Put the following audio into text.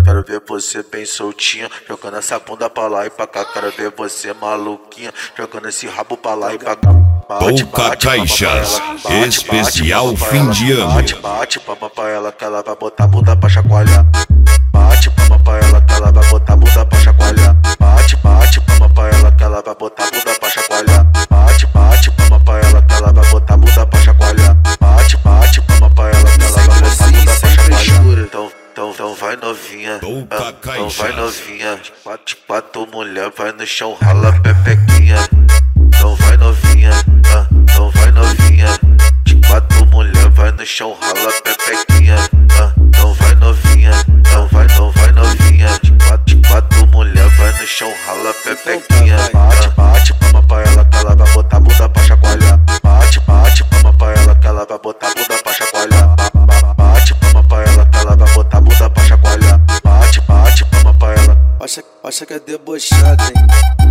quero ver você bem soltinha, jogando essa bunda pra lá e pra cá. Quero ver você maluquinha, jogando esse rabo pra lá e pra cá. Pouca Caixas, especial fim de ano. Bate palma pra ela que ela vai botar a bunda pra chacoalhar. Bate palma pra ela que ela vai botar a bunda pra chacoalhar. Bate palma pra ela que ela vai botar a bunda pra chacoalhar. Bate palma pra ela que ela vai botar a bunda pra chacoalhar. Bate palma pra ela que ela vai botar a bunda pra chacoalhar. Então vai novinha, então vai novinha. Quatro mulher vai no chão, rala pepequinha. Então vai novinha, então vai novinha. De quatro mulher vai no chão, rala pepequinha. Então vai novinha, então vai novinha. De quatro mulher vai no chão, rala pepequinha. Bate palma pra ela que ela vai botar a bunda pra chacoalhar. Bate palma pra ela que ela vai botar a bunda pra chacoalhar. Bate palma pra ela que ela vai botar a bunda pra chacoalhar. Bate palma pra ela. Acha que é debochada, hein?